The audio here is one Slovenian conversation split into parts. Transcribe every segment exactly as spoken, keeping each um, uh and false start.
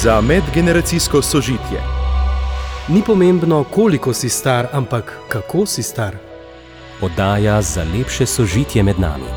za medgeneracijsko sožitje. Ni pomembno, koliko si star, ampak kako si star. Oddaja za lepše sožitje med nami.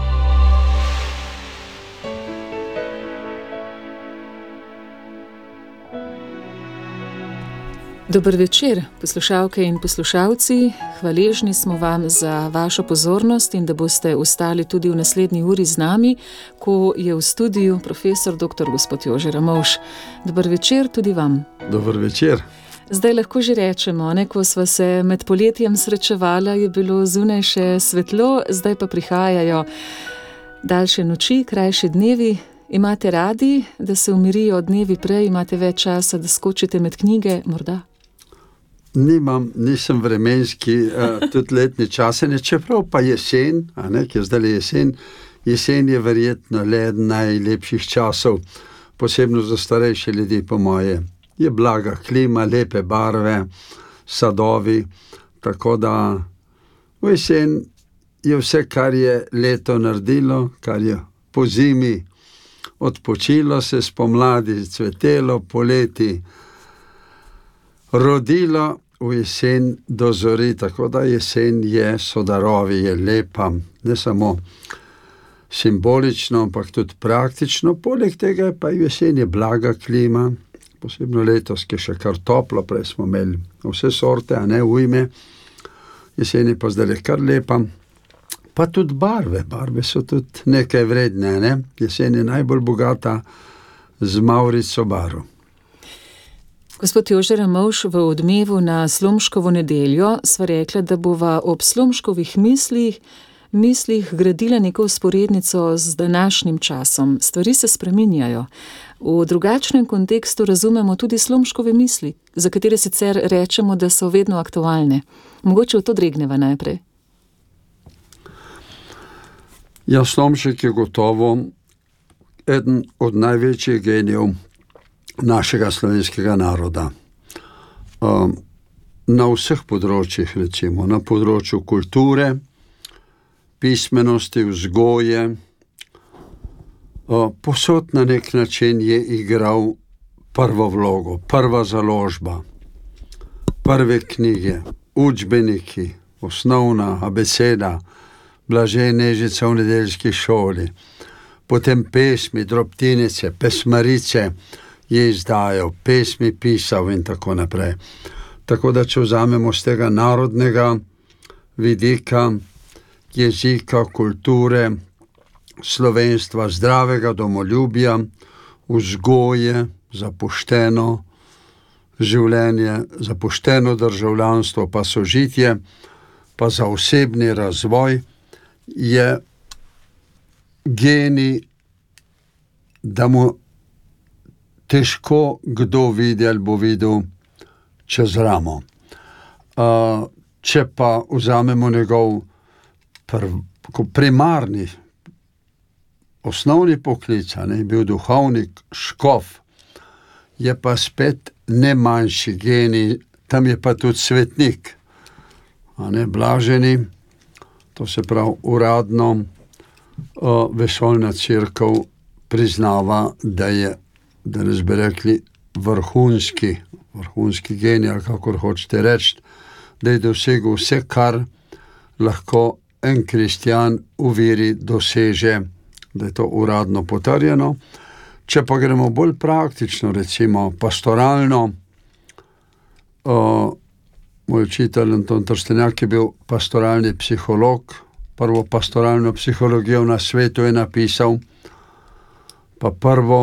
Dober večer, poslušalke in poslušalci. Hvaležni smo vam za vašo pozornost in da boste ostali tudi v naslednji uri z nami, ko je v studiu profesor doktor gospod Jože Ramovš. Dober večer tudi vam. Dober večer. Zdaj lahko že rečemo, ne, ko sva se med poletjem srečevala, je bilo zunaj še svetlo, zdaj pa prihajajo daljše noči, krajši dnevi. Imate radi, da se umirijo dnevi prej, imate več časa, da skočite med knjige, morda? Nimam, nisem vremenski, uh, tudi letni čase, ne, čeprav pa jesen, a ne, ki je zdaj jesen, jesen je verjetno le eden najlepših časov, posebno za starejše ljudi po moje. Je blaga klima, lepe barve, sadovi, tako da v jesen je vse, kar je leto naredilo, kar je po zimi odpočilo se, spomladi cvetelo, poleti rodilo, v jesen dozori, tako da jesen je sodarovi, je lepa, ne samo simbolično, ampak tudi praktično. Poleg tega pa jesen je blaga klima, posebno letos, ki je še kar toplo, prej smo imeli vse sorte, a ne ujme. Jesen je pa zdaj kar lepa. Pa tudi barve, barve so tudi nekaj vredne, ne? Jesen je najbolj bogata z mavrico barv. Gospod Jože Ramovš, v odmevu na Slomškovo nedeljo sva rekla, da bova ob Slomškovih mislih, mislih gradila neko vzporednico z današnjim časom. Stvari se spreminjajo. V drugačnem kontekstu razumemo tudi Slomškove misli, za katere sicer rečemo, da so vedno aktualne. Mogoče v to dregneva najprej. Ja, Slomšek je gotovo eden od največjih genijev našega slovenskega naroda. Um, na vseh področjih, recimo, na področju kulture, pismenosti, vzgoje, uh, posod na nek način je igral prvo vlogo, prva založba, prve knjige, učbeniki, osnovna abeceda, Blažej Nežica v nedeljski šoli, potem pesmi, drobtinice, pesmarice je izdajal, pesmi pisal in tako naprej. Tako da, če vzamemo z tega narodnega vidika, jezika, kulture, slovenstva, zdravega domoljubja, vzgoje, za pošteno življenje, za pošteno državljanstvo, pa sožitje, pa za osebni razvoj, je genij, da mu težko kdo vidi ali bo videl čez ramo. Uh, če pa vzamemo njegov prv, primarni, osnovni poklic, ne, bil duhovnik, škof, je pa spet ne manjši genij, tam je pa tudi svetnik, a ne, blaženi. To se pravi, uradno uh, vesoljna cerkev priznava, da je, da ne bi rekli, vrhunski, vrhunski genij, ali kakor hočete reči, da je dosegel vse, kar lahko en kristjan v veri doseže, da je to uradno potrjeno. Če pa gremo bolj praktično, recimo pastoralno, uh, moj učitelj Anton Trstenjak je bil pastoralni psiholog, prvo pastoralno psihologijo na svetu je napisal, pa prvo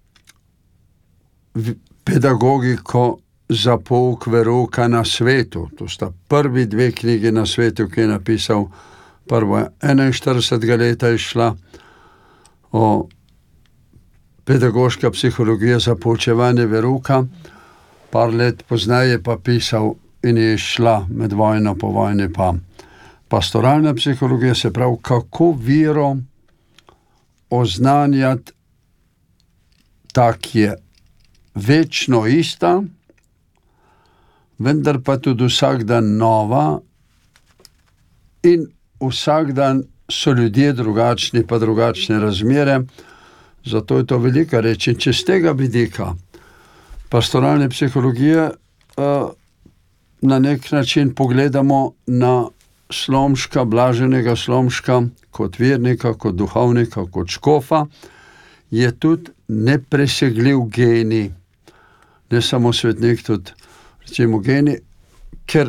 pedagogiko za pouk verouka na svetu. To sta prvi dve knjigi na svetu, ki je napisal. Prvo enainštiridesetega leta je šla o pedagoška psihologija za poučevanje verouka, par let poznaje pa pisal in je šla med vojno, po vojni pa pastoralna psihologija, se pravi, kako vero oznanjati, tak je večno ista, vendar pa tudi vsak dan nova in vsak dan so ljudje drugačni, pa drugačne razmere, zato je to velika reč. In če z tega vidika pastoralne psihologije uh, na nek način pogledamo na Slomška, blaženega Slomška, kot vernika, kot duhovnika, kot škofa, je tudi nepresegljiv genij, ne samo svetnik, tudi recimo genij, ker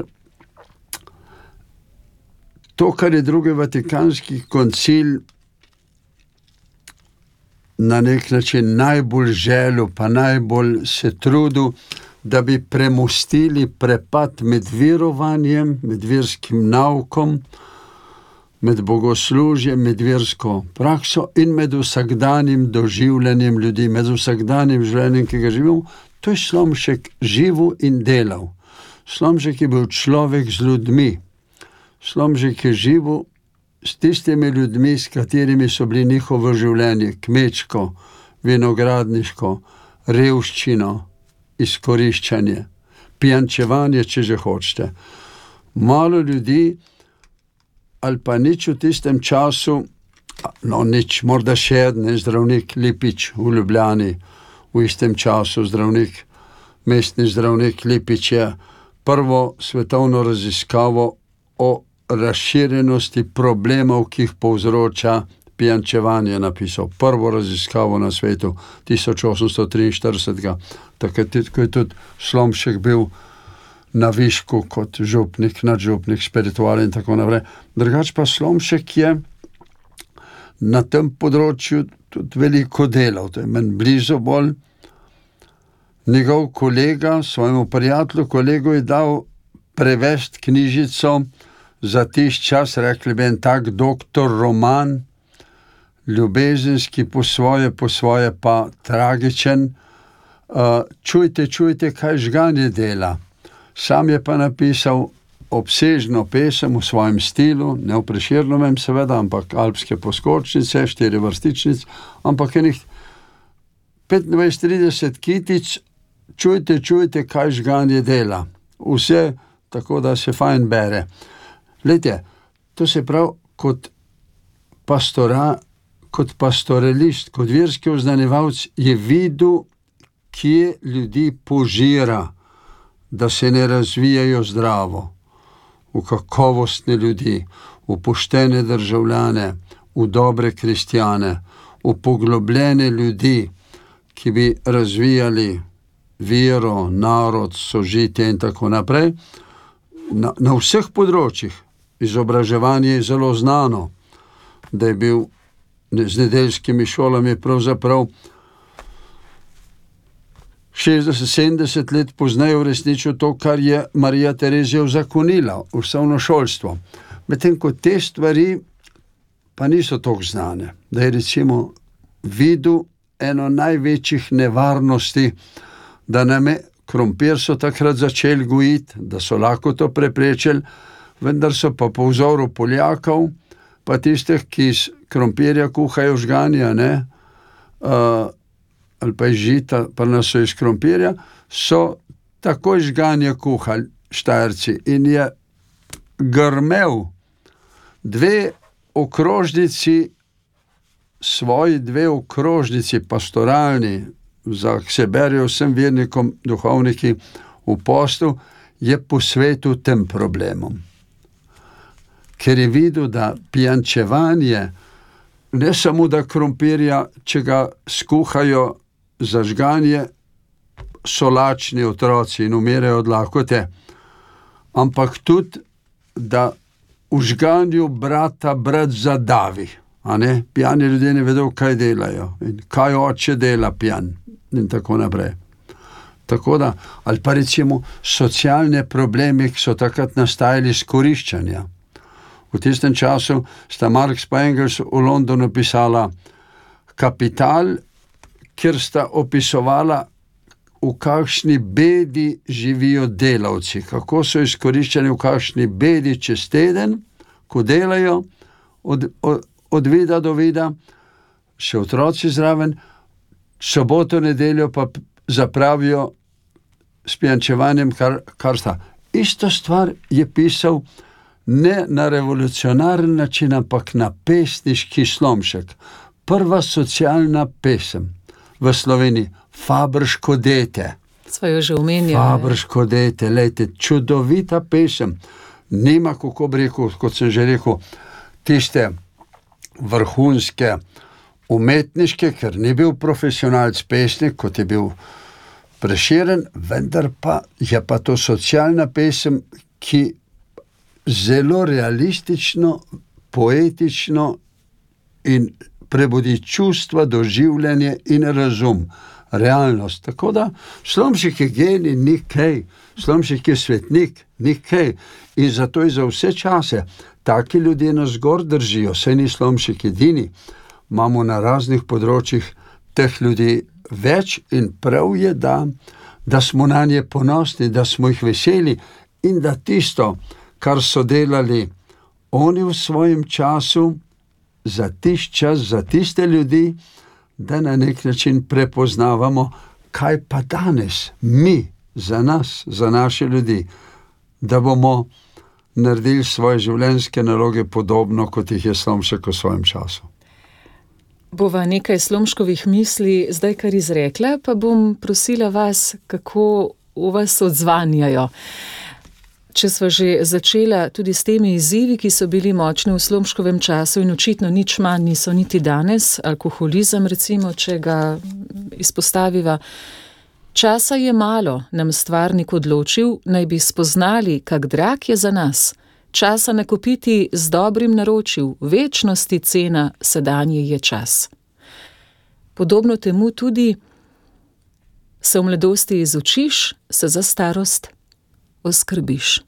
to, kar je drugi Vatikanski koncil na nek način najbolj želel, pa najbolj se trudil, da bi premostili prepad med verovanjem, med verskim naukom, med bogoslužjem, med versko prakso in med vsakdanjim doživljanjem ljudi, med vsakdanjim življenjem, ki ga živimo. To je Slomšek živel in delal. Slomšek je bil človek z ljudmi. Slomšek je živel s tistimi ljudmi, s katerimi so bili njihovo življenje, kmečko, vinogradniško, revščino, izkoriščanje, pijančevanje, če že hočete. Malo ljudi, ali pa nič v tistem času, no nič, morda še en zdravnik Lipič v Ljubljani, v istem času zdravnik, mestni zdravnik Lipič je prvo svetovno raziskavo o razširjenosti problemov, ki jih povzroča pijančevanje napisal. Prvo raziskavo na svetu, tisoč osemsto triinštirideset. Takrat, ko je tudi Slomšek bil na višku kot župnik, nadžupnik, spiritual in tako naprej. Drugač pa Slomšek je na tem področju tudi veliko delal. To je meni blizu bolj. Njegov kolega, svojemu prijatelju, kolegu je dal prevesti knjižico za tisti čas, rekli bi en tak doktor roman, ljubezenski po svoje, po svoje pa tragičen. Uh, čujte, čujte, kaj žganje dela. Sam je pa napisal obsežno pesem v svojem stilu, ne v Prešernovem seveda, ampak alpske poskočnice, štiri vrstičnic, ampak enih petindvajset trideset kitič, čujte, čujte, kaj žganje dela. Vse tako, da se fajn bere. Glejte, to se pravi kot pastora, kot pastoralist, kot verski oznanjevalec je videl, kje ljudi požira, da se ne razvijajo zdravo, v kakovostne ljudi, v poštene državljane, v dobre kristjane, v poglobljene ljudi, ki bi razvijali vero, narod, sožitje in tako naprej. Na, na vseh področjih. Izobraževanje je zelo znano, da je bil z nedeljskimi šolami pravzaprav šestdeset sedemdeset let pozneje uresničil to, kar je Marija Terezija uzakonila, osnovno šolstvo. Medtem ko te stvari pa niso toliko znane, da je recimo videl eno največjih nevarnosti, da nam je krompir so takrat začeli gojiti, da so lahko to preprečili, vendar so pa po vzoru Poljakov, pa tistih, ki iz krompirja kuhajo žganja, ne, uh, ali pa iz žita, pa nas so iz krompirja, so takoj žganja kuhali Štajerci in je grmel dve okrožnici, svoji dve okrožnici pastoralni, za k se berijo vsem vernikom, duhovniki v postu, je posvetil tem problemom. Ker je videl, da pijančevanje, ne samo da krompirja, če ga skuhajo za žganje, so lačni otroci in umirajo od lakote, ampak tudi, da v žganju brata brat zadavi. A ne? Pijani ljudje ne vedo, kaj delajo in kaj oče dela pijan in tako naprej. Tako da, ali pa recimo socialne probleme, ki so takrat nastajali iz koriščanja. V tistem času sta Marx pa Engels v Londonu pisala Kapital, kjer sta opisovala, v kakšni bedi živijo delavci, kako so izkoriščeni, v kakšni bedi čez teden, ko delajo od, od, od vida do vida, še otroci zraven, soboto, nedeljo pa zapravijo s pijančevanjem, kar, kar sta. Isto stvar je pisal ne na revolucionaren način, ampak na pesniški Slomšek. Prva socialna pesem v Sloveniji, Fabrško dete. Sva jo že omenjali. Fabrško dete, lejte, čudovita pesem. Nima, kako bi rekel, kot sem že rekel, tiste vrhunske umetniške, ker ni bil profesionalc pesnik, kot je bil Prešeren, vendar pa je pa to socialna pesem, ki zelo realistično, poetično in prebudi čustva, doživljanje in razum, realnost. Tako da Slomšek je genij, ni kaj, Slomšek je svetnik, ni kaj. In zato je za vse čase taki ljudje nas gor držijo, saj ni Slomšek edini. Imamo na raznih področjih teh ljudi več in prav je, da, da smo na nje ponosni, da smo jih veseli in da tisto, kar so delali oni v svojem času, za tisti čas, za tiste ljudi, da na nek način prepoznavamo, kaj pa danes mi, za nas, za naše ljudi, da bomo naredili svoje življenjske naloge podobno, kot jih je Slomšek v svojem času. Bova nekaj Slomškovih misli zdaj kar izrekla, pa bom prosila vas, kako v vas odzvanjajo. Če sva že začela tudi s temi izzivi, ki so bili močni v Slomškovem času in očitno nič manj niso niti danes, alkoholizem recimo, če ga izpostaviva. Časa je malo, nam stvarnik odločil, naj bi spoznali, kak drag je za nas. Časa nakupiti z dobrim naročil, večnosti cena, sedanje je čas. Podobno temu tudi se v mladosti izučiš, se za starost oskrbiš.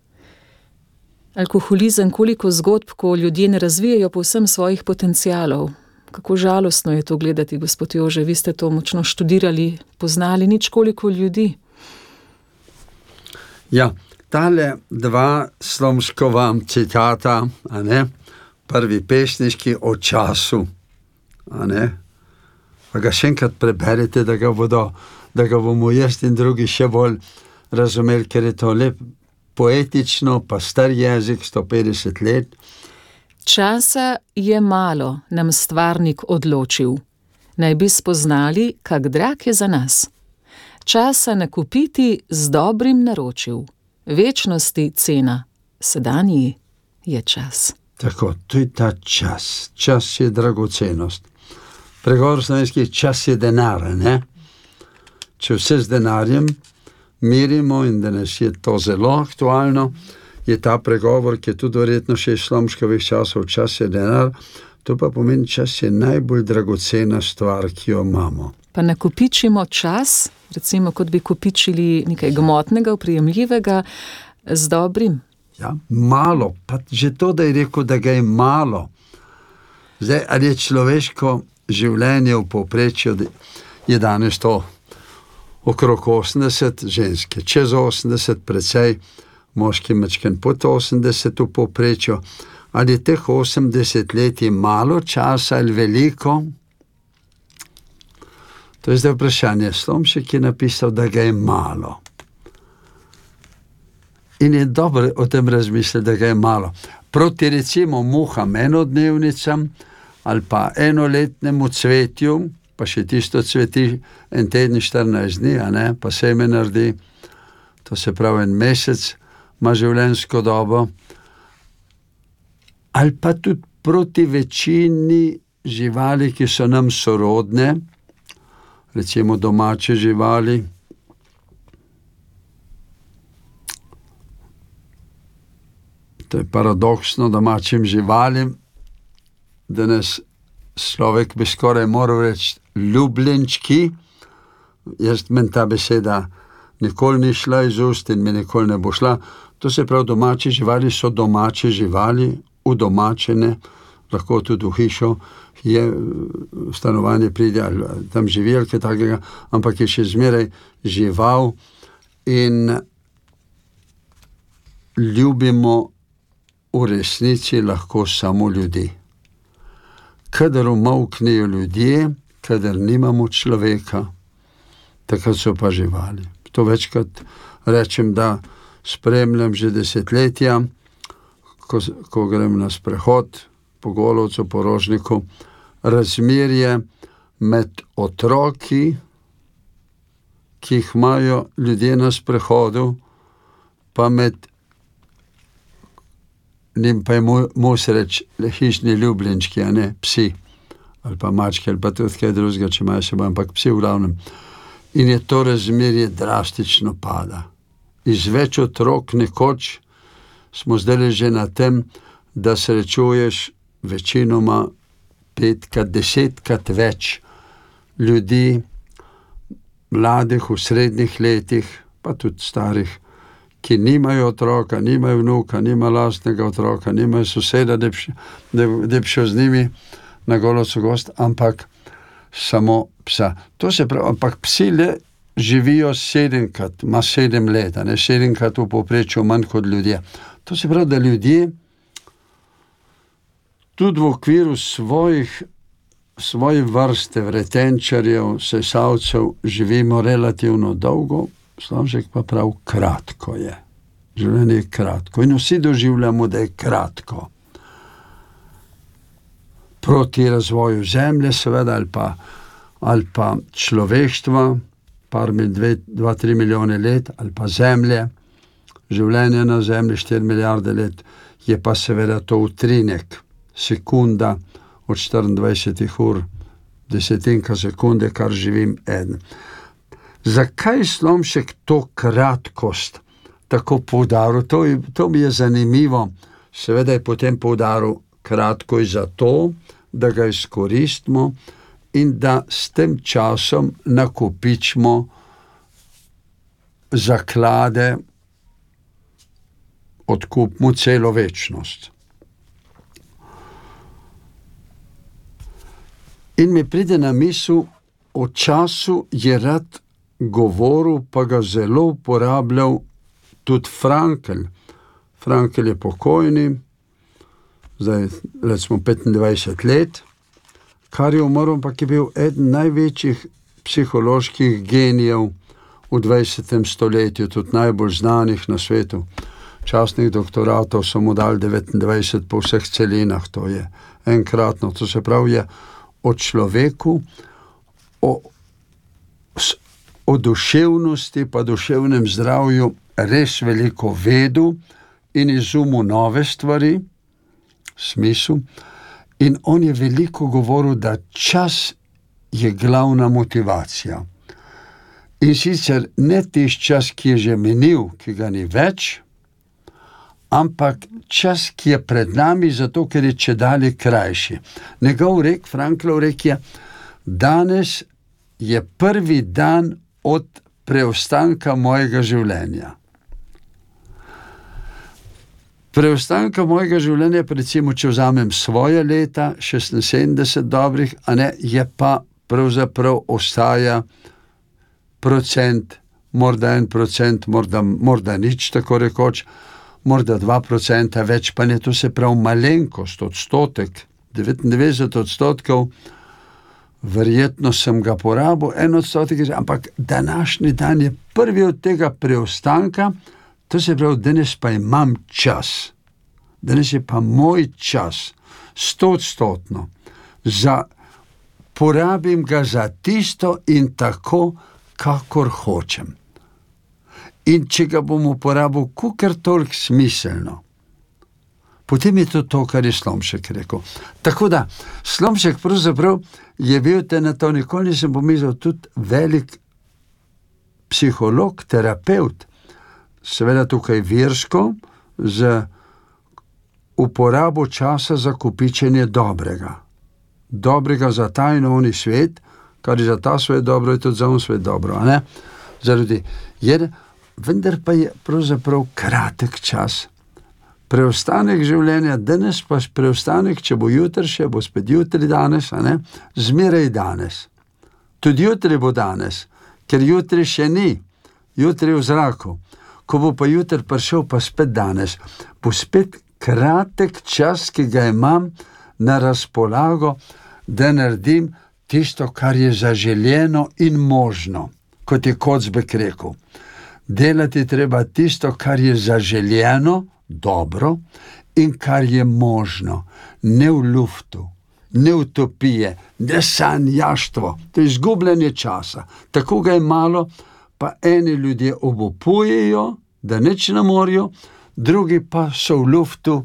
Alkoholizem, koliko zgodb, ko ljudje ne razvijajo povsem svojih potencialov. Kako žalostno je to gledati, gospod Jože, vi ste to močno študirali, poznali nič koliko ljudi. Ja, tale dva Slomškova citata, a ne, prvi pesniški o času, a ne, pa ga še enkrat preberite, da ga bodo, da ga bomo jaz in drugi še bolj razumeli, ker je to lep poetično, pa star jezik, sto petdeset let. Časa je malo, nam stvarnik odločil. Naj bi spoznali, kak drag je za nas. Časa nakupiti z dobrim naročil. Večnosti cena, sedanji je čas. Tako, to je ta čas. Čas je dragocenost. Pregovor slovenski, čas je denar, ne? Če vse z denarjem merimo in danes je to zelo aktualno, je ta pregovor, ki je tudi verjetno še iz Slomškovih časov, čas je denar, to pa pomeni, čas je najbolj dragocena stvar, ki jo imamo. Pa nakopičimo čas, recimo kot bi kopičili nekaj gmotnega, oprijemljivega, z dobrim. Ja, malo, pa že to, da je rekel, da ga je malo. Zdaj, ali je človeško življenje v povprečju, je danes to okrog osemdeset, ženske čez osemdeset, precej, moški mečken pod osemdeset v povprečju. Ali je teh osemdeset let je malo časa ali veliko? To je zdaj vprašanje. Slomšek je napisal, da ga je malo. In je dobro o tem razmisliti, da ga je malo. Proti recimo muham enodnevnicam ali pa enoletnemu cvetju, pa še tisto cveti en teden, štirinajst dni, a ne, pa seme naredi, to se pravi en mesec, ima življenjsko dobo, ali pa tudi proti večini živali, ki so nam sorodne, recimo domače živali. To je paradoksno domačim živalim, da nas človek bi skoraj moral reči ljubljenčki. Jaz meni ta beseda nikoli ni šla iz ust in mi nikoli ne bo šla. To se pravi, domače živali so domače živali, udomačene, lahko tudi v hišo, je v stanovanje pride ali tam živi ali kaj takega, ampak je še zmeraj žival in ljubimo v resnici lahko samo ljudi. Kadar umolknejo ljudje, kadar nimamo človeka, takrat so pa živali. To večkrat rečem, da spremljam že desetletja, ko, ko grem na sprehod po Golovcu, po Rožniku, razmerje med otroki, ki jih imajo ljudje na sprehodu, pa med njim pa je mus reči hišni ljubljenčki, a ne psi, ali pa mačke, ali pa tudi kaj drugega, če imajo še, ampak psi v glavnem. In je to razmerje drastično pada. Iz več otrok nekoč smo zdaj že na tem, da srečuješ večinoma petkrat, desetkrat več ljudi, mladih v srednjih letih, pa tudi starih, ki nimajo otroka, nimajo vnuka, nima lastnega otroka, nimajo soseda, da bi šel z njimi na Goloco gost, ampak samo psa. To se pravi, ampak psi le živijo sedemkrat, ima sedem let, ne, sedemkrat v povprečju manj kot ljudje. To se pravi, da ljudje tudi v okviru svojih, svoje vrste vretenčarjev, sesalcev živimo relativno dolgo, Slomšek pa prav kratko je. Življenje je kratko in vsi doživljamo, da je kratko. Proti razvoju zemlje, seveda, ali pa, ali pa človeštva, par mil, dve, dva, tri milijone let, ali pa zemlje, življenje na zemlji štiri milijarde let, je pa seveda to utrinek, sekunda od štiriindvajsetih ur, desetinka sekunde, kar živim eden. Zakaj Slomšek to kratkost tako poudaril? To, to mi je zanimivo. Seveda je potem poudaril kratko je zato, da ga izkoristimo in da s tem časom nakopičimo zaklade, odkupimo celo večnost. In mi pride na misel, o času je rad govoril, pa ga zelo uporabljal tudi Frankl. Frankl je pokojni, zdaj recimo petindvajset let, kar je umrl, ampak je bil eden največjih psiholoških genijev v dvajsetem stoletju, tudi najbolj znanih na svetu. Častnih doktoratov so mu dali devetindvajset po vseh celinah, to je enkratno, to se pravi je o človeku, o o duševnosti pa duševnem zdravju res veliko vedel in izumil nove stvari, smisel, in on je veliko govoril, da čas je glavna motivacija. In sicer ne tisti čas, ki je že minil, ki ga ni več, ampak čas, ki je pred nami, zato ker je čedalje krajši. Njegov rek, Franklov rek je, danes je prvi dan od preostanka mojega življenja. Preostanka mojega življenja, recimo, če vzamem svoje leta, šestinsedemdeset dobrih, a ne, je pa pravzaprav ostaja procent, morda en procent, morda, morda nič, tako rekoč, morda dva procenta več, pa ne, to se pravi malenkost, odstotek, devetindevetdeset odstotkov, verjetno sem ga porabil, en odstotek, ampak današnji dan je prvi od tega preostanka, to se pravi, danes pa imam čas, danes je pa moj čas, stoodstotno, za, porabim ga za tisto in tako, kakor hočem. In če ga bom uporabil kakor toliko smiselno, potem je to to, kar je Slomšek rekel. Tako da, Slomšek pravzaprav je bil te na to, nikoli nisem pomislil, tudi velik psiholog, terapeut, seveda tukaj virsko, z uporabo časa za kopičenje dobrega. Dobrega za ta in oni svet, kar je za ta svet dobro, je tudi za on svet dobro, a ne? Zaradi, jer, vendar pa je pravzaprav kratek čas. Preostanek življenja, danes pa preostanek, če bo jutri še, bo spet jutri danes, a ne? Zmeraj danes. Tudi jutri bo danes, ker jutri še ni, jutri v zraku. Ko bo pa jutri prišel, pa spet danes, bo spet kratek čas, ki ga imam na razpolago, da naredim tisto, kar je zaželjeno in možno, kot je Kocbek rekel. Delati treba tisto, kar je zaželjeno, dobro, in kar je možno, ne v luftu, ne utopije, ne sanjaštvo, to je izgubljanje časa. Tako ga je malo, pa eni ljudje obupujejo, da nič ne morajo, drugi pa so v luftu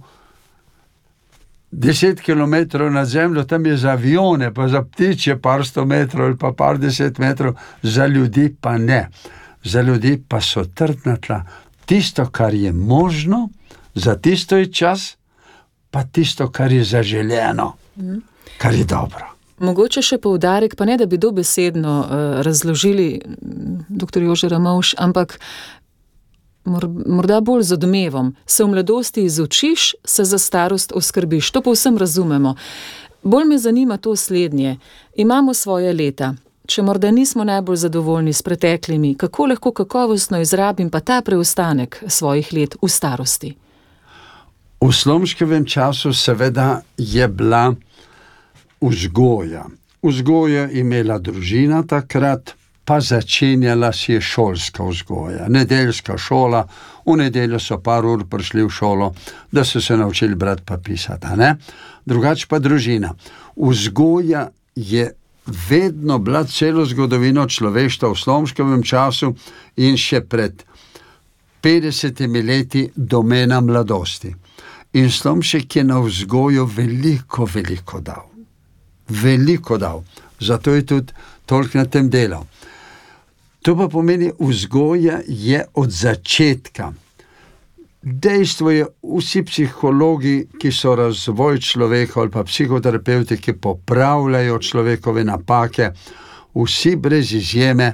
deset kilometrov nad zemljo, tam je za avione, pa za ptiče par sto metrov ali pa par deset metrov, za ljudi pa ne. Za ljudi pa so trdna tla. Tisto, kar je možno, za tisto je čas, pa tisto, kar je zaželeno, mm. kar je dobro. Mogoče še poudarek, pa ne, da bi dobesedno uh, razložili, doktor Jože Ramovš, ampak mor, morda bolj z odmevom. Se v mladosti izučiš, se za starost oskrbiš. To povsem razumemo. Bolj me zanima to slednje. Imamo svoje leta. Če morda nismo najbolj zadovoljni s preteklimi, kako lahko kakovostno izrabim pa ta preostanek svojih let v starosti? V Slomškovem času seveda je bila vzgoja. Vzgoja imela družina takrat, pa začenjala si je šolska vzgoja. Nedeljska šola, v nedeljo so par ur prišli v šolo, da so se naučili brati pa pisati, ne? Drugač pa družina. Vzgoja je vedno bila celo zgodovino človeštva v Slomškovem času in še pred petdesetimi leti domena mladosti. In Slomšek je na vzgojo veliko, veliko dal. Veliko dal. Zato je tudi toliko na tem delal. To pa pomeni, vzgoja je od začetka. Dejstvo je, vsi psihologi, ki so razvoj človeka ali pa psihoterapeuti, ki popravljajo človekove napake, vsi brez izjeme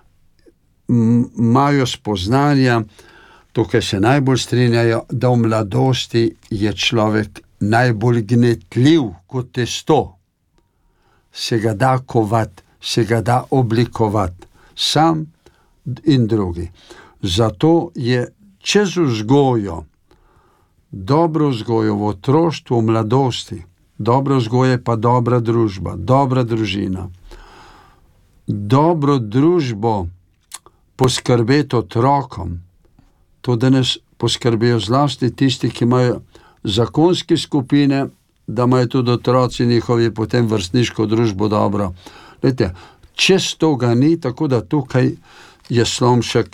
imajo spoznanja, tukaj se najbolj strinjajo, da v mladosti je človek najbolj gnetljiv kot testo. Se ga da kovati, se ga da oblikovati, sam in drugi. Zato je čez vzgojo, dobro vzgojo v otroštvu, v mladosti, dobro vzgoje pa dobra družba, dobra družina. Dobro družbo poskrbeti otrokom, to danes poskrbijo zlasti tisti, ki imajo zakonske skupine, da imajo tudi otroci njihovi potem vrstniško družbo dobro. Glejte, čez toga ni, tako da tukaj je Slomšek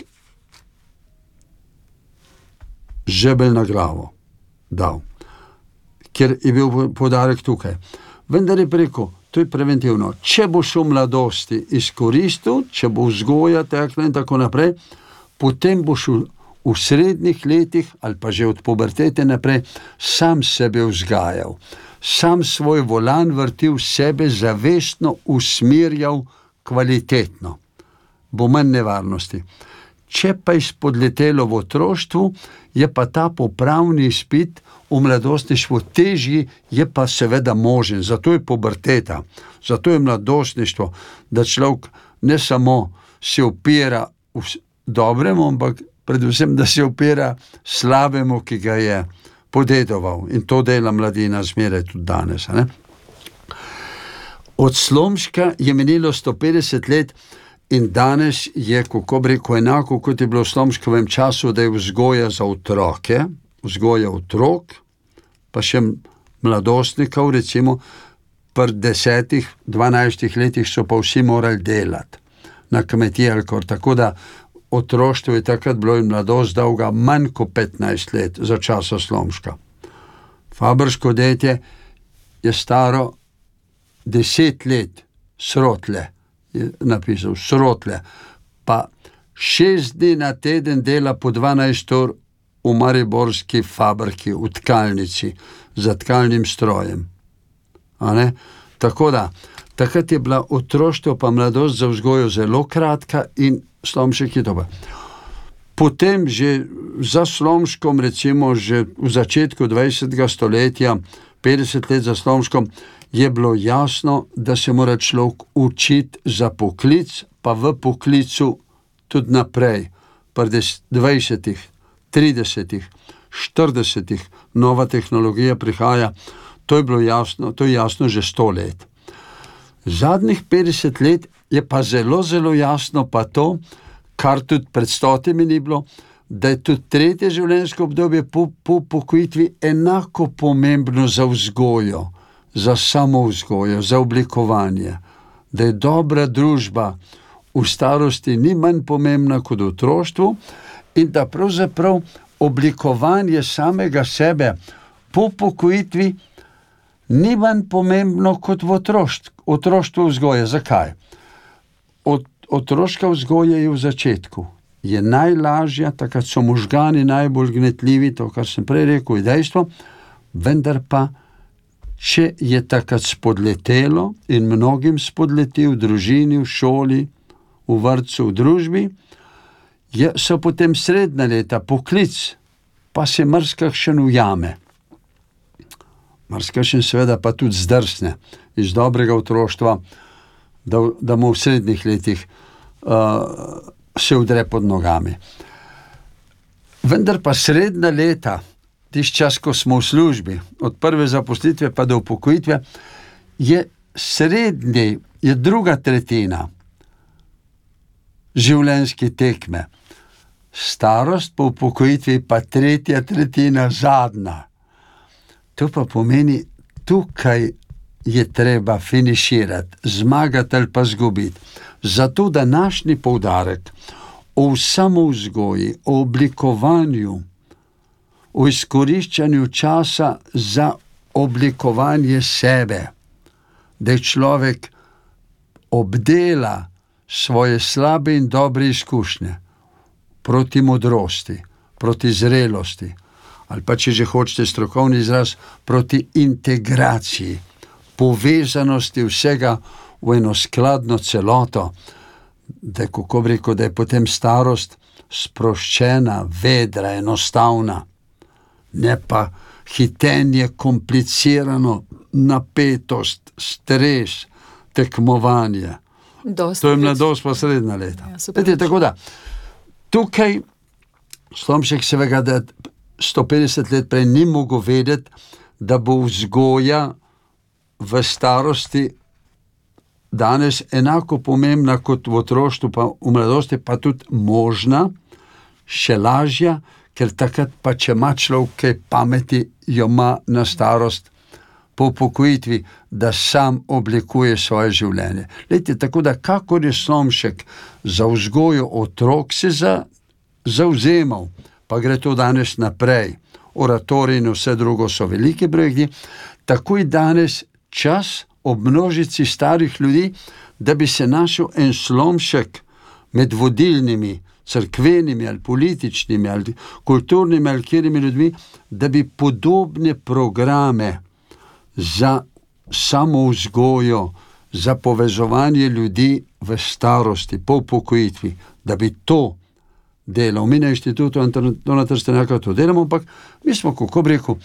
žebelj na glavo dal, ker je bil poudarek tukaj. Vendar je rekel, to je preventivno. Če boš v mladosti izkoristil, če bo vzgoja tekla in tako naprej, potem boš v, v srednjih letih ali pa že od pubertete naprej sam sebe vzgajal. Sam svoj volan vrtil, sebe zavestno usmerjal kvalitetno. Bo manj nevarnosti. Če pa je spodletelo v otroštvu, je pa ta popravni izpit v mladostništvu težji, je pa seveda možen. Zato je puberteta, zato je mladostništvo, da človek ne samo se opira dobremu, ampak predvsem, da se opira slabemu, ki ga je podedoval. In to dela mladina zmeraj tudi danes. Ne? Od Slomška je menilo sto petdeset let in danes je, kako bi rekel, enako, kot je bilo v Slomškovem času, da je vzgoja za otroke, vzgoja otrok, pa še mladostnikov, recimo, pri desetih, dvanajstih letih so pa vsi morali delati na kmetiji ali kar, tako da otroštvo je takrat bilo in mladost dolga manj kot petnajst let za časa Slomška. Fabrško dete je staro deset let, Srotle, je napisal, Srotle, pa šest dni na teden dela po dvanajst ur v mariborski fabriki, v tkalnici, za tkalnim strojem. A ne? Tako da, takrat je bila otroštvo pa mladost za vzgojo zelo kratka in Slomšek je dober. Potem že za Slomškom, recimo že v začetku dvajsetega stoletja, petdeset let za Slomškom, je bilo jasno, da se mora človek učiti za poklic, pa v poklicu tudi naprej, pri dvajsetih, tridesetih, štiridesetih, nova tehnologija prihaja, to je bilo jasno, to je jasno že sto let. Zadnjih petdeset let je pa zelo, zelo jasno pa to, kar tudi pred stotimi ni bilo, da je tudi tretje življenjsko obdobje po, po pokojitvi enako pomembno za vzgojo, za samovzgojo, za oblikovanje, da je dobra družba v starosti ni manj pomembna kot v otroštvu in da pravzaprav oblikovanje samega sebe po upokojitvi ni manj pomembno kot v otroštvu, otroštvu vzgoje. Zakaj? Od, otroška vzgoja je v začetku. Je najlažja, takrat so možgani najbolj gnetljivi, to, kar sem prej rekel, je dejstvo, vendar pa, če je takrat spodletelo in mnogim spodleti v družini, v šoli, v vrtcu, v družbi, je, so potem srednja leta, poklic, pa se marsikakšen ujame. Marsikakšen seveda pa tudi zdrsne iz dobrega otroštva, da, da mu v srednjih letih uh, se udre pod nogami. Vendar pa srednja leta, tisti čas, ko smo v službi, od prve zaposlitve pa do upokojitve, je srednji, je druga tretjina življenjske tekme. Starost po upokojitvi pa tretja tretjina, zadnja. To pa pomeni, tukaj je treba finiširati, zmagati ali pa zgubiti. Zato današnji poudarek o samovzgoji, o oblikovanju, o izkoriščanju časa za oblikovanje sebe, da je človek obdela svoje slabe in dobre izkušnje proti modrosti, proti zrelosti, ali pa, če že hočete strokovni izraz, proti integraciji, povezanosti vsega v eno skladno celoto, da je, kako bi rekel, da je potem starost sproščena, vedra, enostavna, ne pa hitenje, komplicirano, napetost, stres, tekmovanje. Dosti to je več. mladost pa srednja leta. Ja, super. Vete, tako da, tukaj Slomšek seveda, da sto petdeset let prej ni mogel vedeti, da bo vzgoja v starosti danes enako pomembna kot v otroštvu, pa v mladosti, pa tudi možna, še lažja, ker takrat pa, če ima človek kaj pameti, jo ima na starost po upokojitvi, da sam oblikuje svoje življenje. Lejte, tako da, kakor je Slomšek za vzgojo otrok se za, zavzemal, pa gre to danes naprej, oratorij in vse drugo so veliki projekti, tako je danes čas ob množici starih ljudi, da bi se našel en Slomšek med vodilnimi, cerkvenimi ali političnimi ali kulturnimi ali kjerimi ljudmi, da bi podobne programe za samovzgojo, za povezovanje ljudi v starosti, po upokojitvi, da bi to delal. Mi na inštitutu Antona Trstenjaka to delamo, ampak mi smo, kako bi rekel,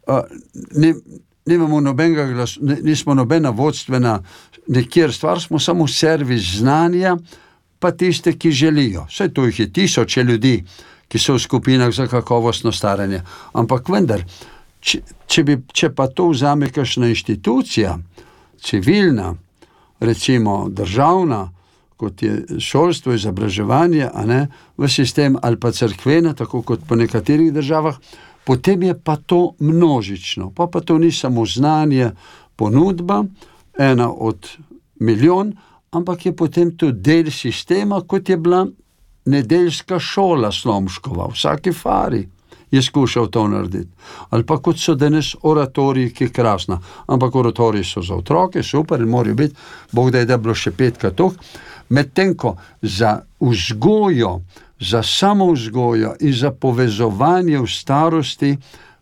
ne, nimamo nobenega glas, ne, nismo nobena vodstvena nekjer stvar, smo samo servis znanja, pa tiste, ki želijo. Vse to jih je tisoče ljudi, ki so v skupinah za kakovostno staranje. Ampak vendar, če, če, bi, če pa to vzame kakšna inštitucija, civilna, recimo državna, kot je šolstvo, izobraževanje, a ne, v sistem, ali pa cerkvena, tako kot po nekaterih državah, potem je pa to množično. Pa pa to ni samo znanje, ponudba, ena od milijon, ampak je potem to del sistema, kot je bila nedeljska šola Slomškova. Vsaki fari je skušal to narediti. Ali pa kot so danes oratoriji, ki je krasna. Ampak oratoriji so za otroke, super, in morajo biti, Bog da je da bilo še petka toh. Medtem ko za vzgojo, za samovzgojo in za povezovanje v starosti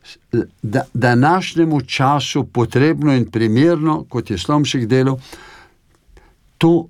da, današnjemu času potrebno in primerno, kot je Slomšek delal, to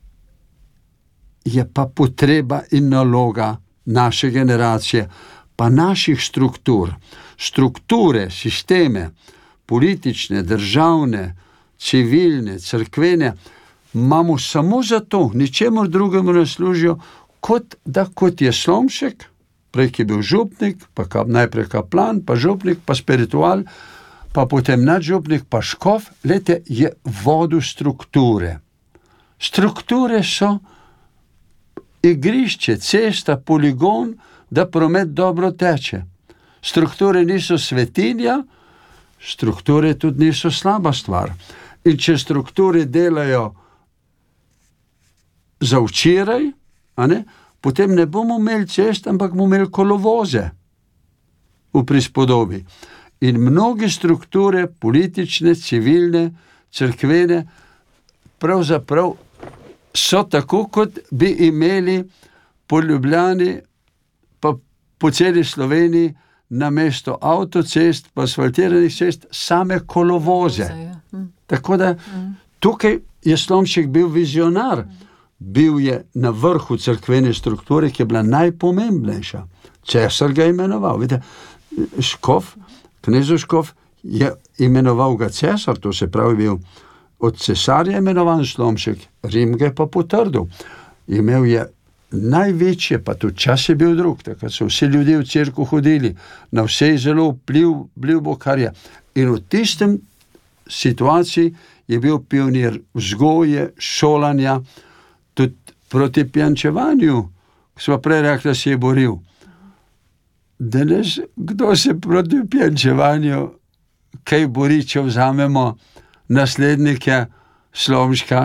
je pa potreba in naloga naše generacije, pa naših struktur. Strukture, sisteme, politične, državne, civilne, cerkvene, imamo samo zato, ničemur drugemu ne služijo, kot da kot je Slomšek, prej ki je bil župnik, pa ka, najprej kaplan, pa župnik, pa spiritual, pa potem nadžupnik, pa škof, lete, je vodil strukture. Strukture so igrišče, cesta, poligon, da promet dobro teče. Strukture niso svetinja, strukture tudi niso slaba stvar. In če strukture delajo za včeraj, a ne, potem ne bomo imeli cest, ampak bomo imeli kolovoze v prispodobi. In mnoge strukture, politične, civilne, cerkvene, pravzaprav so tako, kot bi imeli po Ljubljani, pa po celi Sloveniji, na mesto avtocest, pa asfaltiranih cest, same kolovoze. Tako da tukaj je Slomšek bil vizionar. Bil je na vrhu cerkvene strukture, ki je bila najpomembnejša. Cesar ga je imenoval. Vidite, škof, knezov škof, je imenoval ga cesar, to se pravi bil od cesarja imenovan Slomšek, Rim ga je pa potrdil. Imel je največje, pa tudi čas je bil drug, takrat so vsi ljudje v cerkev hodili, na vse je zelo vpliv, vpliv bo, kar je. In v tistem situaciji je bil pionir vzgoje, šolanja, tudi proti pijančevanju, ko smo prej rekli, da se je boril. Danes, kdo se proti pijančevanju kaj bori, če vzamemo naslednike Slomška?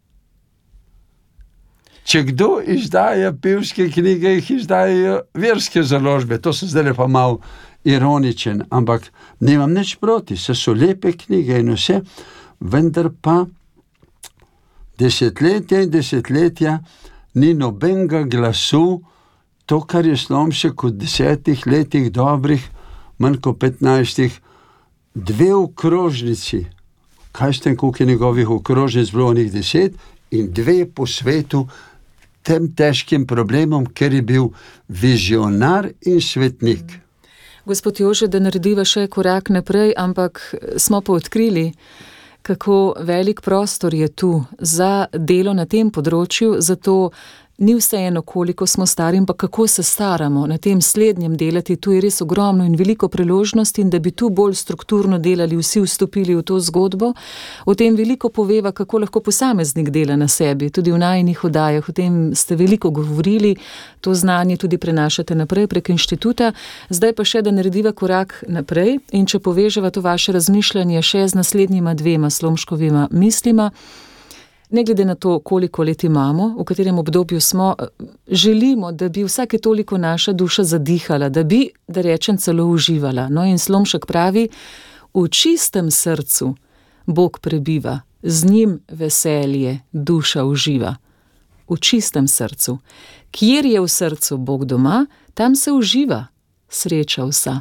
Če kdo izdaja pevske knjige, jih izdajajo verske založbe. To se zdaj pa malo ironičen, ampak nimam nič proti, se so lepe knjige in vse, vendar pa desetletja in desetletja ni nobenega glasu, to, kar je Slomšek v desetih letih dobrih, manj kot petnajstih, dve okrožnici, kaj ste, koliko je njegovih okrožnic bilo onih deset, in dve po svetu, tem težkim problemom, ker je bil vizionar in svetnik. Gospod Jože, da narediva še korak naprej, ampak smo pa odkrili, kako velik prostor je tu za delo na tem področju, zato ni vseeno, koliko smo stari, ampak kako se staramo na tem slednjem delati. Tu je res ogromno in veliko priložnosti in da bi tu bolj strukturno delali, vsi vstopili v to zgodbo. O tem veliko poveva, kako lahko posameznik dela na sebi, tudi v najinih oddajah, o tem ste veliko govorili, to znanje tudi prenašate naprej prek inštituta. Zdaj pa še, da narediva korak naprej in če poveževa to vaše razmišljanje še z naslednjima dvema Slomškovima mislima, ne glede na to, koliko let imamo, v katerem obdobju smo, želimo, da bi vsake toliko naša duša zadihala, da bi, da rečem, celo uživala. No in Slomšek pravi, v čistem srcu Bog prebiva, z njim veselje duša uživa. V čistem srcu. Kjer je v srcu Bog doma, tam se uživa, sreča vsa.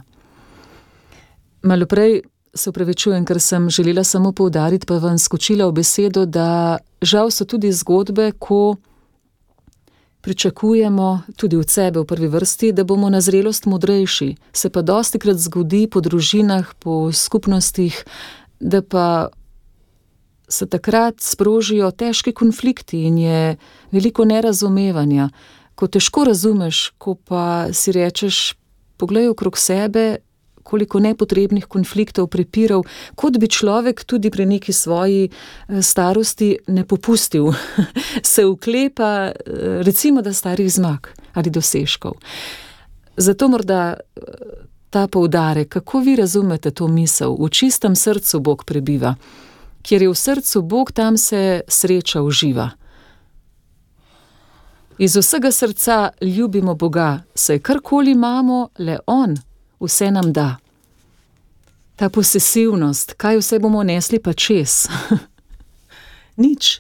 Malo prej se upravičujem, ker sem želela samo poudariti, pa vam skočila v besedo, da žal so tudi zgodbe, ko pričakujemo tudi od sebe v prvi vrsti, da bomo na zrelost modrejši. Se pa dostikrat zgodi po družinah, po skupnostih, da pa se takrat sprožijo težki konflikti in je veliko nerazumevanja. Ko težko razumeš, ko pa si rečeš, poglej okrog sebe, koliko nepotrebnih konfliktov, prepirov, kot bi človek tudi pri neki svoji starosti ne popustil, se uklepa, recimo, da starih zmag ali dosežkov. Zato morda ta poudarek, kako vi razumete to misel, v čistem srcu Bog prebiva, kjer je v srcu Bog, tam se sreča uživa. Iz vsega srca ljubimo Boga, saj karkoli imamo, le On vse nam da. Ta posesivnost, kaj vse bomo nesli pa čez? Nič.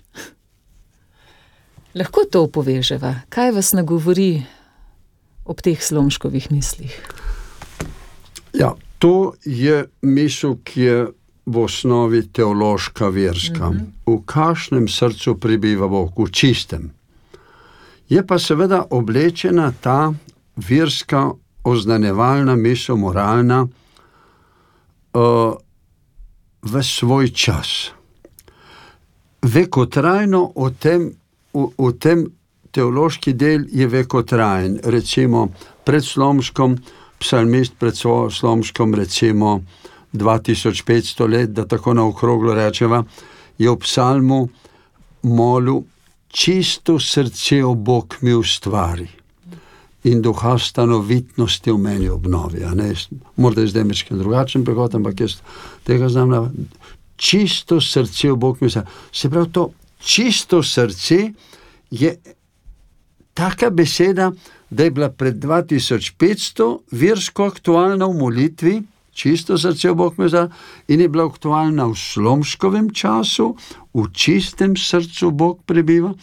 Lahko to poveževa. Kaj vas nagovori ob teh Slomškovih mislih? Ja, to je misel, ki je v osnovi teološka, verska. Mm-hmm. V kakšnem srcu prebiva Bog? V čistem. Je pa seveda oblečena ta verska oznanjevalna misel, moralna, uh, v svoj čas. Vekotrajno o tem, v, v tem teološki del je vekotrajen. Recimo pred Slomškom, psalmist pred Slomškom, recimo dva tisoč petsto let, da tako na okroglo rečeva, je v psalmu molil, čisto srce o Bog mi ustvari in duha stanovitnosti v meni obnovi. Morda je zdaj mečken drugačen prehod, ampak jaz tega znam. Čisto srce v Bog mi ustvari. Se pravi, to čisto srce je taka beseda, da je bila pred dva tisoč petsto versko aktualna v molitvi, čisto srce v Bog me vzal, in je bila aktualna v Slomškovem času, v čistem srcu Bog prebiva,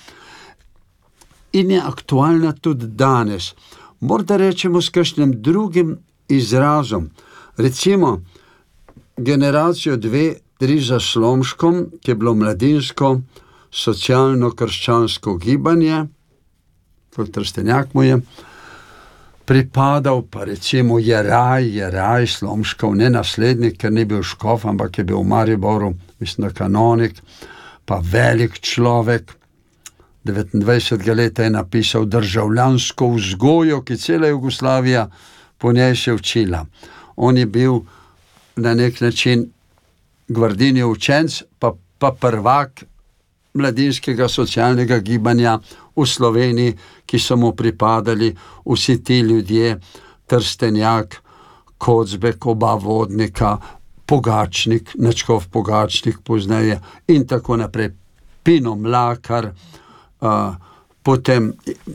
in je aktualna tudi danes. Morda rečemo s kakšnim drugim izrazom. Recimo, generacijo dve, tri za Slomškom, ki je bilo mladinsko, socialno-krščansko gibanje, kot Trstenjak mu je pripadal, pa recimo Jeraj, Jeraj Slomškov, ne naslednik, ker ni bil škof, ampak je bil v Mariboru, mislim, da kanonik, pa velik človek, devetindvajsetega leta je napisal državljansko vzgojo, ki cela Jugoslavija po njej še učila. On je bil na nek način Gvardinijev učenc, pa, pa prvak mladinskega socialnega gibanja v Sloveniji, ki so mu pripadali vsi ti ljudje, Trstenjak, Kocbek, oba vodnika, Pogačnik, Načkov Pogačnik pozneje in tako naprej, Pino Mlakar, uh, potem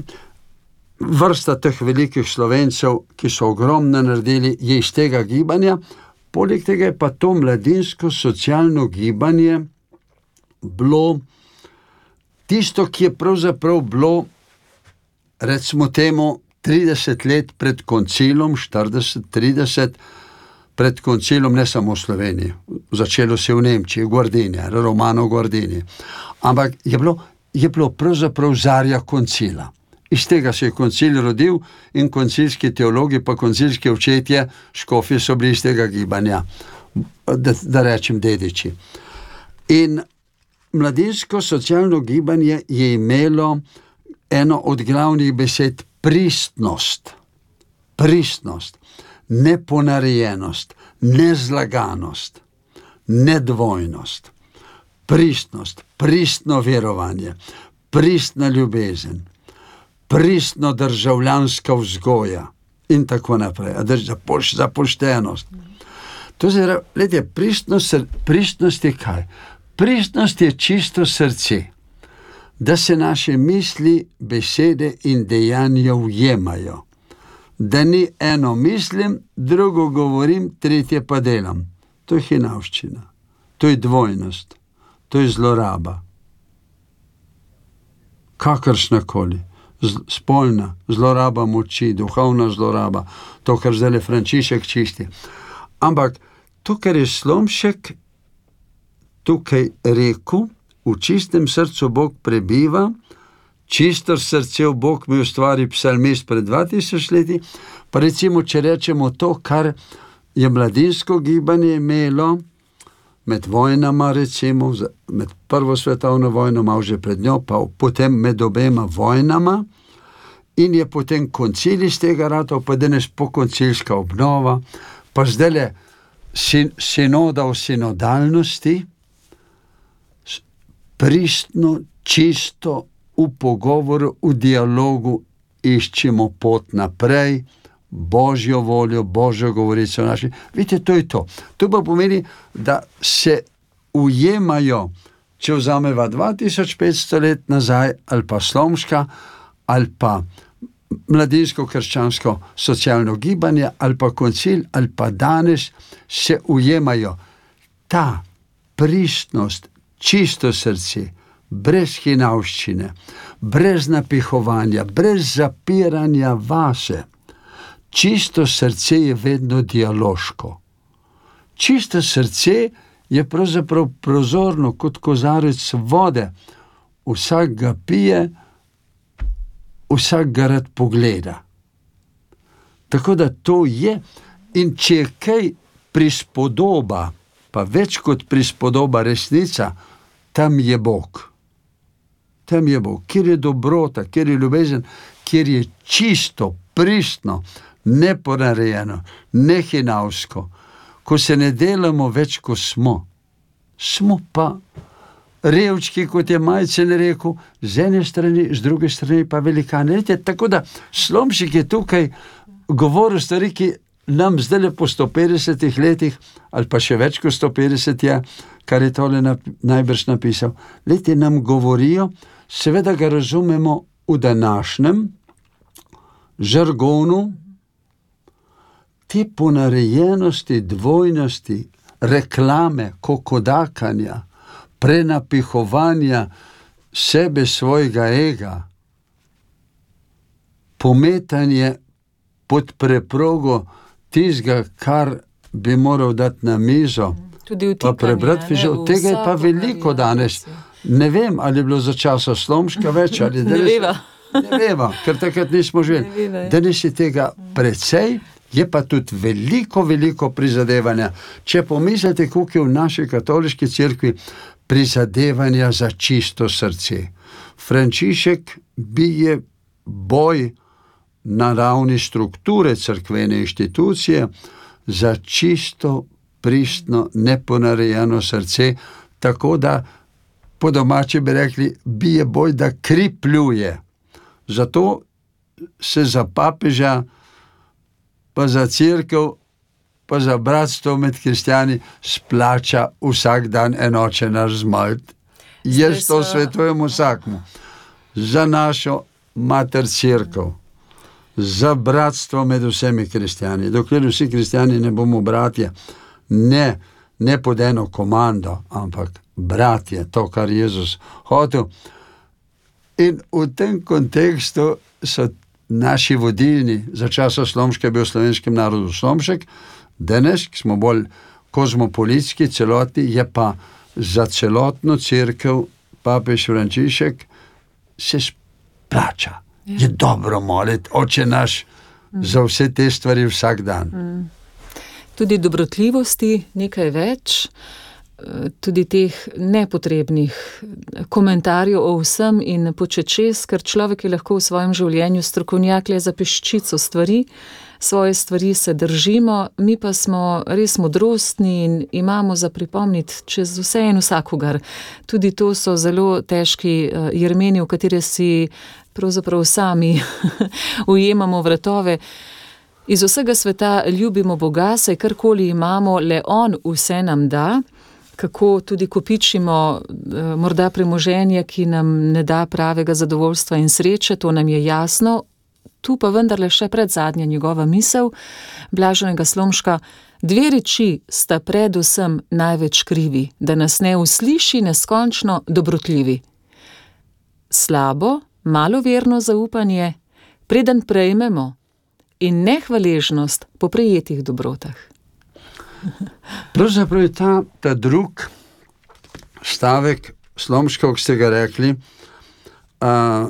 vrsta teh velikih Slovencev, ki so ogromno naredili, je iz tega gibanja. Poleg tega je pa to mladinsko socialno gibanje bilo tisto, ki je pravzaprav bilo, recimo temu, trideset let pred koncilom, štirideset, trideset, pred koncilom, ne samo v Sloveniji, začelo se v Nemčiji, Guardini, Romano Guardini, ampak je bilo, je bilo pravzaprav zarja koncila. Iz tega se je koncil rodil in koncilski teologi pa koncilski očetje, škofi so bili iz tega gibanja, da, da rečem dediči. In mladinsko socialno gibanje je imelo eno od glavnih besed pristnost, pristnost, neponarejenost, nezlaganost, nedvojnost, pristnost, pristno verovanje, pristna ljubezen, pristno državljanska vzgoja in tako naprej, za poštenost. To je, gledajte, pristnost, pristnost je kaj? Pristnost je čisto srce, da se naše misli, besede in dejanja ujemajo. Da ni eno mislim, drugo govorim, tretje pa delam. To je hinavščina, to je dvojnost, to je zloraba. Kakršnakoli. Spolna zloraba moči, duhovna zloraba, to, kar zdaj Frančišek čisti. Ampak to, kar je Slomšek tukaj rekel, v čistem srcu Bog prebiva, čisto srce v Bog mi ustvari psalmist pred dva tisoč leti, pa recimo, če rečemo to, kar je mladinsko gibanje imelo med vojnama, recimo, med prvo svetovno vojno, malo že pred njo, pa potem med obema vojnama, in je potem koncil iz tega ratov, pa danes pokoncilska obnova, pa zdajle sin, sinoda v sinodalnosti, pristno, čisto, v pogovoru, v dialogu iščemo pot naprej, Božjo voljo, Božjo govorico naši. Vidite, to je to. To pa pomeni, da se ujemajo, če vzameva dva tisoč petsto let nazaj, ali pa Slomška, ali pa mladinsko krščansko socialno gibanje, ali pa koncil, ali pa danes se ujemajo ta pristnost, čisto srce, brez hinavščine, brez napihovanja, brez zapiranja vase. Čisto srce je vedno dialoško. Čisto srce je pravzaprav prozorno kot kozarec vode. Vsak ga pije, vsak ga rad pogleda. Tako da to je, in če je kaj prispodoba, pa več kot prispodoba resnica, tam je Bog. Tam je Bog, kjer je dobrota, kjer je ljubezen, kjer je čisto, pristno, neponarejeno, nehinavsko, ko se ne delamo več, ko smo. Smo pa revčki, kot je Majcen rekel, z ene strani, z druge strani pa velikane. Tako da Slomšek je tukaj govoril stvari, ki nam zdaj po sto petdesetih letih, ali pa še več kot sto petdeset je, kar je tole nap, najbrž napisal, leti nam govorijo, seveda ga razumemo v današnjem žargonu, te ponarejenosti, dvojnosti, reklame, kokodakanja, prenapihovanja sebe, svojega ega, pometanje pod preprogo tizga, kar bi moral dati na mizo, pa prebrati fižol. Tega je pa veliko danes. Ne vem, ali je bilo za časa Slomška več, ali ne veva. Ne veva, ker takrat nismo živeli. Danes je tega precej, je pa tudi veliko, veliko prizadevanja. Če pomislite, koliko je v naši katoliški cerkvi prizadevanja za čisto srce. Frančišek bije boj na ravni strukture cerkvene inštitucije za čisto, pristno, neponarejeno srce, tako da po domači bi rekli, bije boj, da kri pljuje. Zato se za papeža, pa za cerkev, pa za bratstvo med kristjani splača vsak dan enoče naš zmalt. Jaz to svetujem vsakmu. Za našo mater cerkev, za bratstvo med vsemi kristjani. Dokler vsi kristjani ne bomo bratje, ne, ne pod eno komando, ampak bratje, to, kar Jezus hotel. In v tem kontekstu so naši vodilni, za časa Slomška je bil v slovenskem narodu Slomšek, danes, ki smo bolj kozmopolitski, celoti, je pa za celotno cerkev papež Frančišek se splača. Je dobro moliti, Oče naš, za vse te stvari vsak dan. Tudi dobrotljivosti nekaj več, tudi teh nepotrebnih komentarjev o vsem in počečes, ker človek je lahko v svojem življenju strokovnjak le za peščico stvari, svoje stvari se držimo, mi pa smo res modrostni in imamo za pripomniti čez vse in vsakogar. Tudi to so zelo težki jermeni, v katere si pravzaprav sami ujemamo vratove. Iz vsega sveta ljubimo Boga, saj karkoli imamo, le On vse nam da. Kako tudi kopičimo morda premoženje, ki nam ne da pravega zadovoljstva in sreče, to nam je jasno. Tu pa vendarle še predzadnja njegova misel, blaženega Slomška, dve reči sta predvsem največ krivi, da nas ne usliši neskončno dobrotljivi. Slabo, maloverno zaupanje, preden prejmemo, in nehvaležnost po prejetih dobrotah. Pravzaprav je ta, ta drug stavek Slomška, ko ste ga rekli, uh,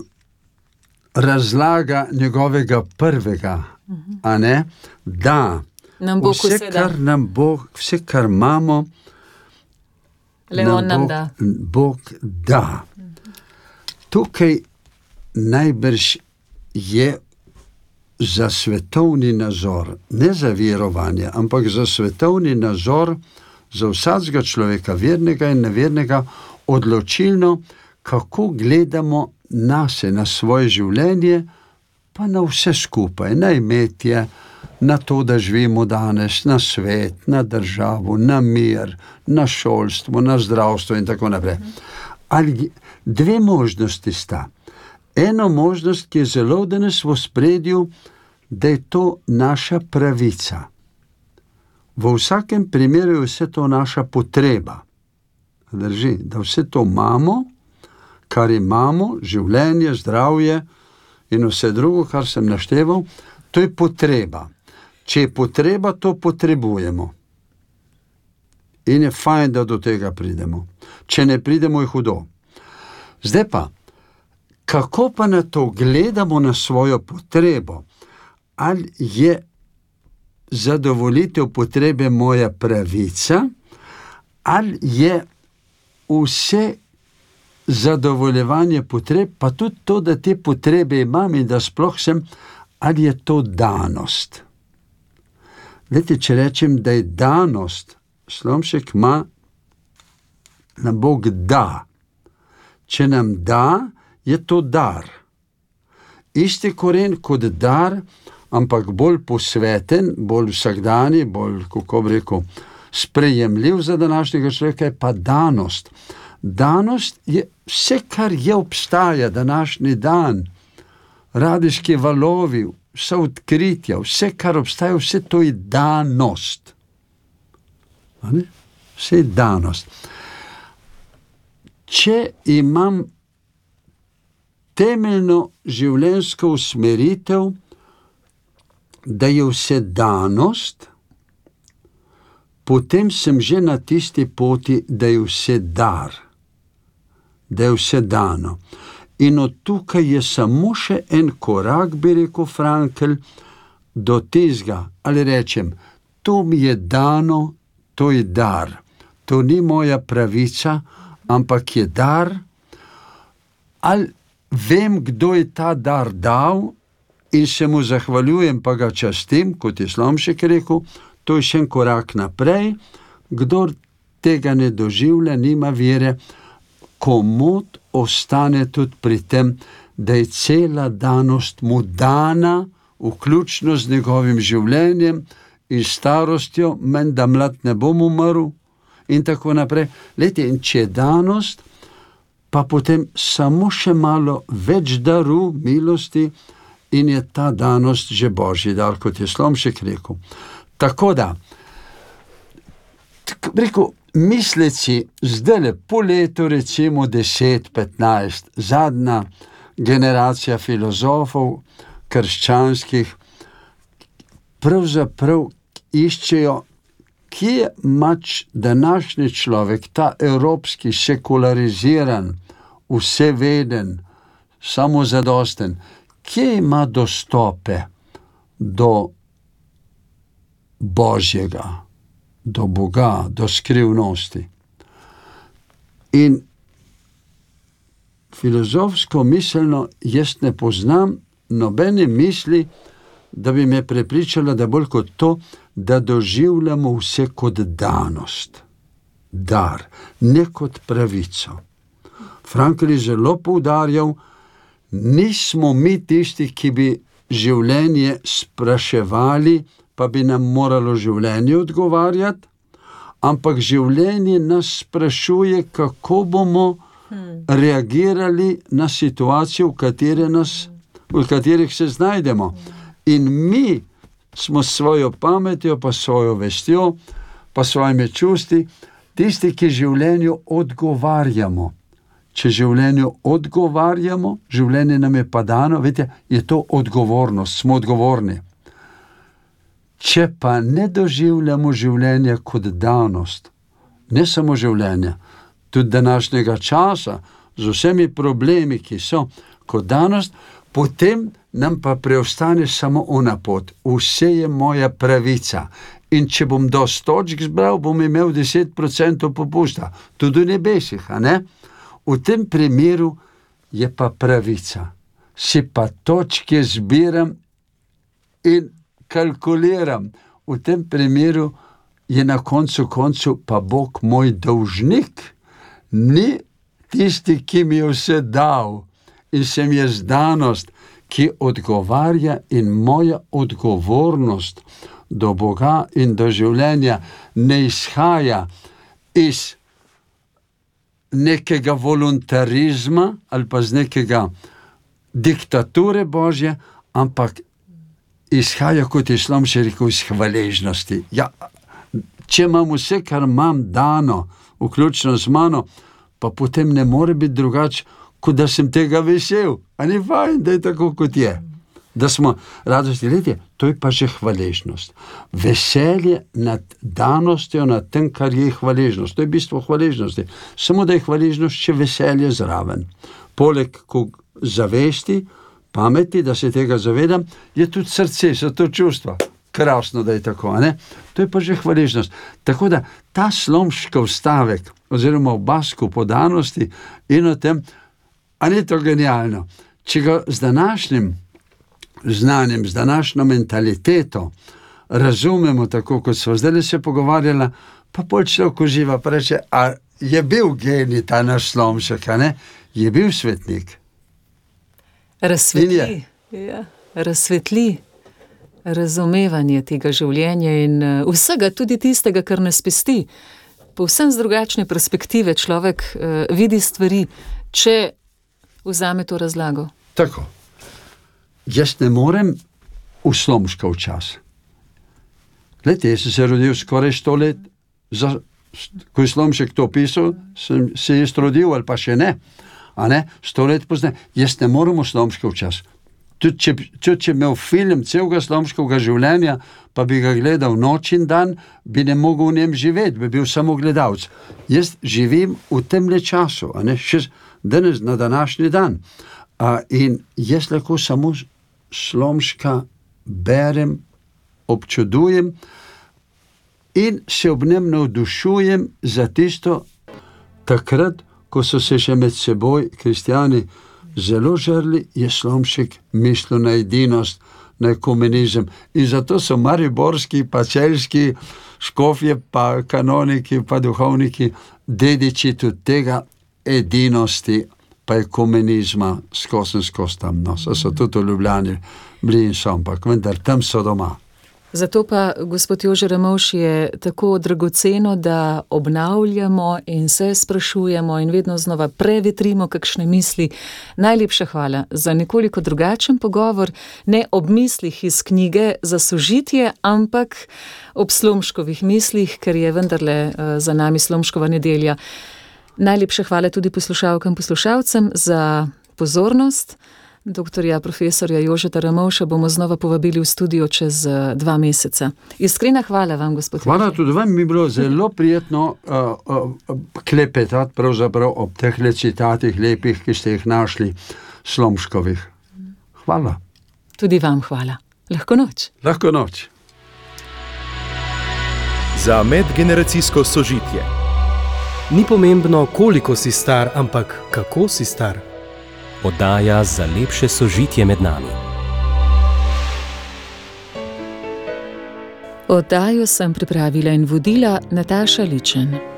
razlaga njegovega prvega, uh-huh. a ne, da nam Bog vse, vse kar da. nam Bog, vse, kar imamo, le On nam da. Bog da. Tukaj najbrž je za svetovni nazor, ne za verovanje, ampak za svetovni nazor, za vsakega človeka, vernega in nevernega, odločilno, kako gledamo nase, na svoje življenje, pa na vse skupaj, na imetje, na to, da živimo danes, na svet, na državo, na mir, na šolstvo, na zdravstvo in tako naprej. Ali dve možnosti sta. Eno možnost, ki je zelo danes v ospredju, da je to naša pravica. V vsakem primeru je vse to naša potreba. Drži, da vse to imamo, kar imamo, življenje, zdravje in vse drugo, kar sem našteval, to je potreba. Če je potreba, to potrebujemo. In je fajn, da do tega pridemo. Če ne pridemo, je hudo. Zdaj pa, kako pa na to gledamo, na svojo potrebo? Ali je zadovoljitev potrebe moja pravica, ali je vse zadovoljevanje potreb, pa tudi to, da te potrebe imam in da sploh sem, ali je to danost? Vete, če rečem, da je danost, Slomšek ima, nam Bog da. Če nam da, je to dar. Isti koren kot dar, ampak bolj posveten, bolj vsakdanji, bolj, kako bi rekel, sprejemljiv za današnjega človeka, je pa danost. Danost je vse, kar je obstaja, današnji dan, radijski valovi, vse odkritja, vse, kar obstaja, vse to je danost. Vse je danost. Če imam temeljno življenjsko usmeritev, da je vse danost, potem sem že na tisti poti, da je vse dar, da je vse dano. In od tukaj je samo še en korak, bi rekel Frankl, do tizga, ali rečem, to mi je dano, to je dar. To ni moja pravica, ampak je dar. Ali vem, kdo je ta dar dal in se mu zahvaljujem, pa ga častim, kot je Slomšek rekel, to je še en korak naprej. Kdor tega ne doživlja, nima vere, komot ostane tudi pri tem, da je cela danost mu dana, vključno z njegovim življenjem in starostjo, menda mlad ne bom umrl in tako naprej. Lejte, in če je danost, pa potem samo še malo več daru, milosti, in je ta danost že Božji dar, kot je Slomšek rekel. Tako da, rekel, misleci, zdajle po letu recimo deset, petnajst, zadnja generacija filozofov krščanskih, pravzaprav iščejo, kje mač današnji človek, ta evropski, sekulariziran, vseveden, samozadosten, kje ima dostope do Božjega, do Boga, do skrivnosti. In filozofsko miselno jaz ne poznam nobene misli, da bi me prepričala, da bolj kot to, da doživljamo vse kot danost, dar, ne kot pravico. Frankl je zelo poudarjal, nismo mi tisti, ki bi življenje spraševali, pa bi nam moralo življenje odgovarjati, ampak življenje nas sprašuje, kako bomo hmm. reagirali na situacijo, v, katere nas, v katerih se znajdemo. In mi smo s svojo pametjo, pa svojo vestjo, pa svojimi čusti, tisti, ki življenju odgovarjamo. Če življenju odgovarjamo, življenje nam je pa dano, veste, je to odgovornost, smo odgovorni. Če pa ne doživljamo življenja kot danost, ne samo življenja, tudi današnjega časa, z vsemi problemi, ki so kot danost, potem nam pa preostane samo ona pot. Vse je moja pravica. In če bom dosti točk zbral, bom imel deset procentov popusta. Tudi v nebesih, a ne? V tem primeru je pa pravica. Si pa točke zbiram in kalkuliram. V tem primeru je na koncu koncu pa Bog moj dolžnik. Ni tisti, ki mi je vse dal in sem jaz danost, ki odgovarja, in moja odgovornost do Boga in do življenja ne izhaja iz nekega voluntarizma ali pa z nekega diktature Božje, ampak izhaja, kot je Slomšek rekel, iz hvaležnosti. Ja, če imam vse, kar imam dano, vključno z mano, pa potem ne more biti drugače, kot da sem tega vesel. A ni fajn, da je tako, kot je. Da smo radosti, letje, to je pa že hvaležnost. Veselje nad danostjo, nad tem, kar je hvaležnost. To je bistvo hvaležnosti. Samo da je hvaležnost še veselje zraven. Poleg ko zavesti, pameti, da se tega zavedam, je tudi srce, so to čustva. Krasno, da je tako, a ne? To je pa že hvaležnost. Tako da ta Slomškov stavek, oziroma v Basku po danosti in o tem, a ni to genialno? Če ga z današnjim znanjem, z današnjo mentaliteto razumemo tako, kot smo zdaj se pogovarjala, pa pol človek uživa, pa reče, a je bil genij ta naš Slomšek, a ne? Je bil svetnik. Razsvetli, ja, razsvetli razumevanje tega življenja in uh, vsega, tudi tistega, kar nas pesti. povsem z drugačne perspektive človek uh, vidi stvari, če vzame to razlago. Tako. Jaz ne morem v slomškov čas. Glede, jaz sem se rodil skoraj sto let, za, ko je Slomšek to pisal, sem se jaz rodil, ali pa še ne. A ne? Sto let pozneje. Jaz ne morem v slomškov čas. Tudi če, tudi če imel film celega slomškovega življenja, pa bi ga gledal noč in dan, bi ne mogel v njem živeti, bi bil samo gledalec. Jaz živim v temle času, a ne? Še danes, na današnji dan. A, in jaz lahko samo Slomška berem, občudujem in se ob njem navdušujem za tisto takrat, ko so se še med seboj kristjani zelo žrli, je Slomšek mislil na edinost, na komunizem. In zato so mariborski, pa celjski škofje, pa kanoniki, pa duhovniki dediči tudi tega edinosti, pa je komunizma skozi in skozi tam. No, so, so tudi v Ljubljani bili in so, ampak vendar tam so doma. Zato pa, gospod Jože Ramovš, je tako dragoceno, da obnavljamo in se sprašujemo in vedno znova prevetrimo kakšne misli. Najlepša hvala za nekoliko drugačen pogovor, ne ob mislih iz knjige za sožitje, ampak ob Slomškovih mislih, ker je vendarle za nami Slomškova nedelja. Najlepša hvala tudi poslušalkam, poslušalcem za pozornost. Doktorja profesorja Jožeta Ramovša bomo znova povabili v studio čez dva meseca. Iskrena hvala vam, gospod. Hvala tudi vam, mi je bilo zelo prijetno uh, uh, klepetati pravzaprav ob teh citatih lepih, ki ste jih našli Slomškovih. Hvala. Tudi vam hvala. Lahko noč. Lahko noč. Za medgeneracijsko sožitje. Ni pomembno, koliko si star, ampak kako si star. Oddaja za lepše sožitje med nami. Oddajo sem pripravila in vodila Nataša Ličen.